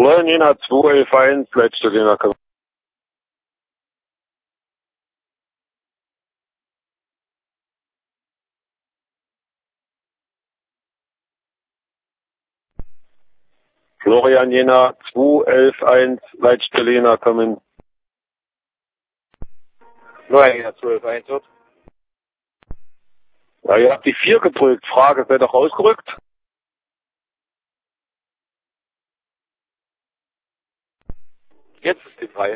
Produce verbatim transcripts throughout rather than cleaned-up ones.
Florian Jena zwei elf eins, letzte Jena. Florian Jena zwei elf eins, letzte Jena kommen. Florian Jena zwei elf eins wird. Ja, ihr habt die vier gedrückt. Frage, seid ihr rausgerückt? Jetzt ist die frei.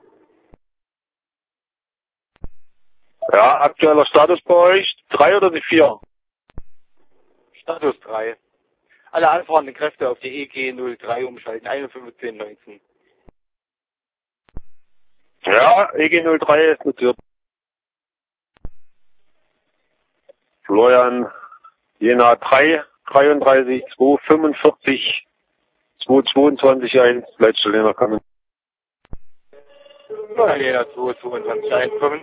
Ja, aktueller Status bei euch, drei oder die vier? Status drei. Alle anfahrenden Kräfte auf die E G null drei umschalten, einundfünfzig zehn neunzehn. Ja, E G null drei ist notiert. Florian Jena drei, dreiunddreißig, zwei fünfundvierzig, zwei zweiundzwanzig eins, letzte Jena kommen. Florian Jena zwei zweiundzwanzig eins kommen.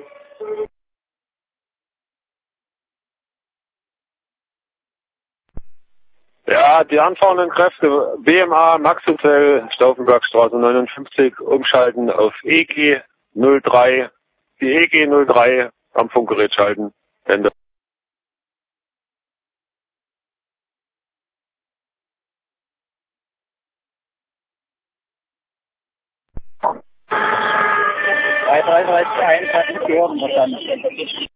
Ja, die anfahrenden Kräfte, B M A, Max Hotel, Stauffenbergstraße neunundfünfzig, umschalten auf E G null drei, die E G null drei am Funkgerät schalten. Ende. drei drei drei eins hat nicht gehört, verstanden.